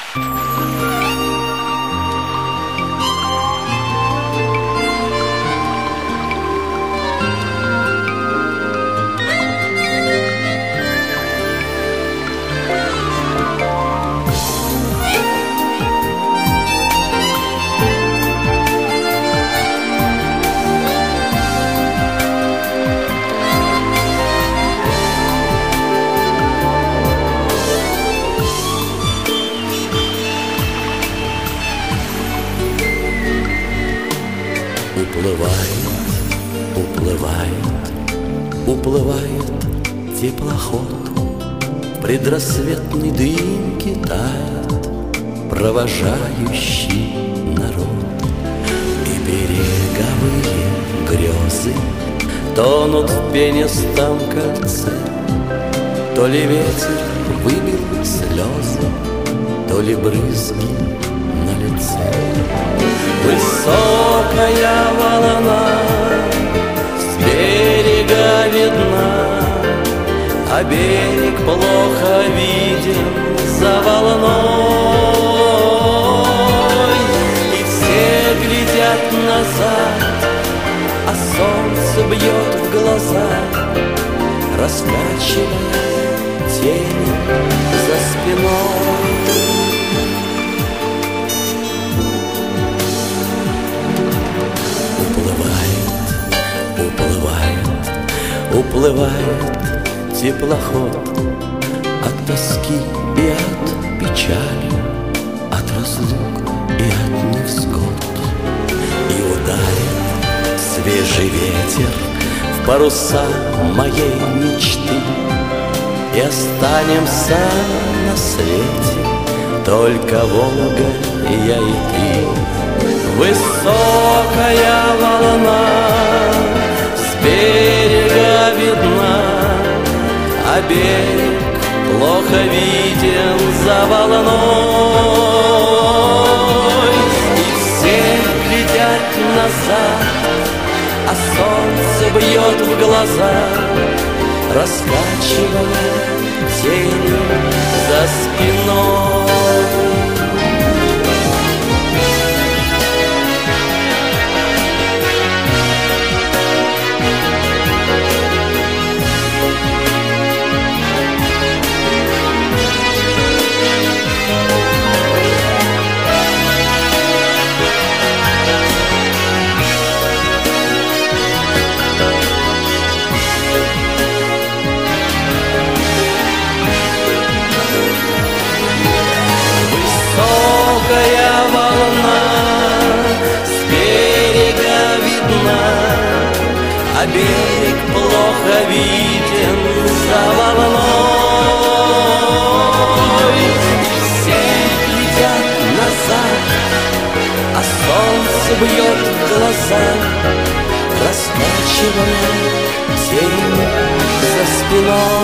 Уплывает теплоход, в предрассветной дымке тает провожающий народ. И береговые грезы тонут в пенистом кольце. То ли ветер выбил слезы, то ли брызги на лице. Высокая волна с берега видна, а берег плохо виден за волной. И все глядят назад, а солнце бьет в глаза, раскачивая тени за спиной. Уплывает теплоход от тоски и от печали, от разлук и от невзгод. И ударит свежий ветер в паруса моей мечты, и останемся на свете только Волга, я и ты. Высокая волна с берега видна, а берег плохо виден за волной. И все глядят назад, а солнце бьет в глаза, раскачивая тени за спиной. Высокая волна с берега видна, а берег плохо виден за волной. И все глядят назад, а солнце бьет в глаза, раскачивая тень за спиной.